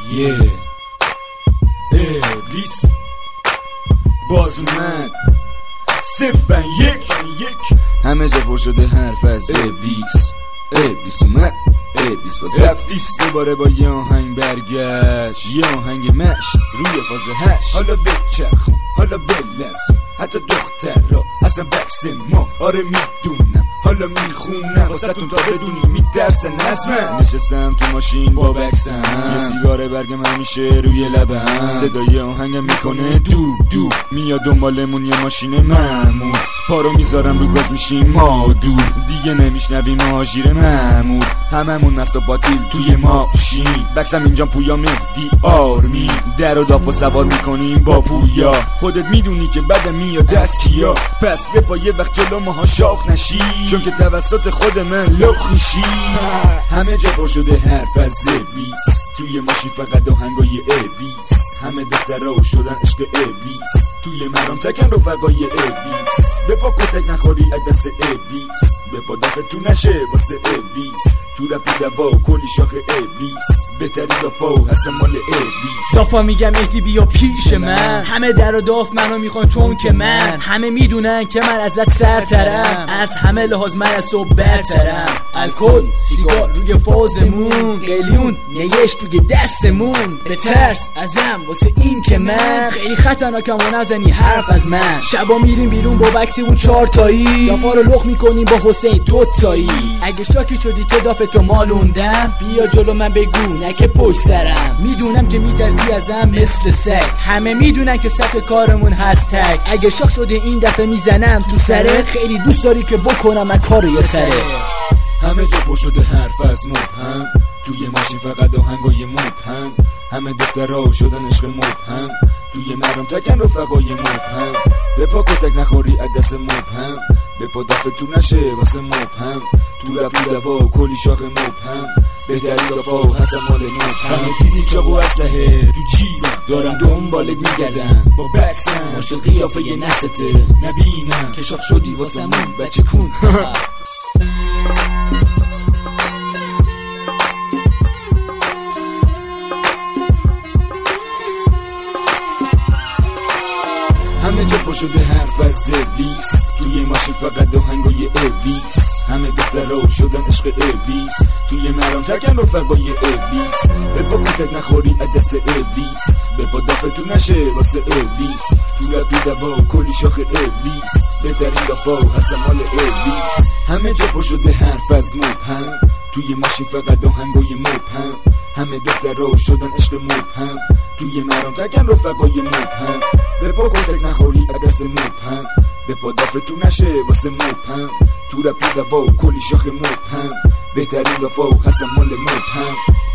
ابلیس باز اومد 0-1 همه جا پر شده حرف از ابلیس اومد، ابلیس باز رفتیست دوباره با یه آهنگ برگشت، یه آهنگ مشت روی فاز 8. حالا بچرخون حالا بلرزون حتی دختر را اصلا بکس ما، آره میدونم حالا میخونم واسهتون تا بدونی میترسن از من. نشستم تو ماشین با بکسم، یه سیگار برگم همیشه روی لبم، صدای آهنگم میکنه دوب دوب، میاد دنبالمون یه ماشین مامور، پارو میذارم رو گاز میشیم ما دور، دیگه نمیشنویم آژیر مامور، هممون مست و باطیل توی ماشین، بکسم اینجا پویا مهدی آرمی، در و داف و سوار میکنیم با پویا، خودت میدونی که بعد میاد دست کیا، پس بپا یه وقت جلو ماها شاخ نشی، چون که توسط خود من لخ میشی. همه جا پر شده حرف از ابلیس، توی ماشین فقط آهنگای ابلیس، همه دخترها شدن عشق ابلیس، توی مرام تکن رفقای ابلیس، بپا کتک نخوری از دست ابلیس، بپا دافتون نشه واسه ابلیس، تو رفت دوا کلی شاخ ابلیس، بهتری دافا و حسن مال ابلیس. دافا میگم مهدی بیا پیش من، همه در و داف منو میخوان چون که من، همه میدونن که من ازت سرترم، از همه لحاظ من از صبح برترم، الکل سیگار روی فازمون، قلیون نیش توی دستمون، به ترس ازم واسه این که من خیلی خطرناکم و نزنی حرف از من، شبا میریم بیرون با بکسیمون 4 تایی، دافا رو لخ میکنیم با حسین 2 تایی، اگه شاکی شدی که دافتو مالوندم، بیا جلو من بگو نکه پشت سرم، میدونم که میترسی ازم مثل سگ، همه میدونن که سبک کارمون هست تک، اگه شاک شده این دفعه میزنم تو سره، خیلی دوست داری که بکنم من کارو یه سره. همه جا پر شده حرف از مبهم، توی ماشین فقط آهنگای مبهم، همه دخترها شدن عشق مبهم، توی مرام تکن رفقای مبهم، بپا کتک نخوری از دست مبهم، بپا دافتون نشه واسه مبهم، تو رفت دوا کلی شاخ مبهم، بهتری دافا و حسن مال مبهم، همه تیزی چاق و اسلحه تو جیبم، دارم دنبالت میگردم با بکسم، عاشق قیافه ی نسته نبینم که شاخ شدی واسمون بچه کون. همه جا پر شده حرف از ابلیس، توی ماشین فقط آهنگای ابلیس، همه دخترها شدن عشق ابلیس، توی مرام تکن رفقای ابلیس، بپا کتک نخوری از دست ابلیس، بپا دافتون نشه واسه ابلیس، تو رفت دوا کلی شاخ ابلیس، بهترین دافا و حسن مال ابلیس. همه جا پر شده حرف از مبهم، توی ماشین فقط آهنگای مبهم، همه دخترها شدن عشق مبهم، توی مرام تکن رفقای مبهم، بپا کتک نخوری از دست مبهم، بپا دافتون نشه واسه مبهم، تو رفت دوا کلی شاخ مبهم، بهترین دافا و حسن مال مبهم.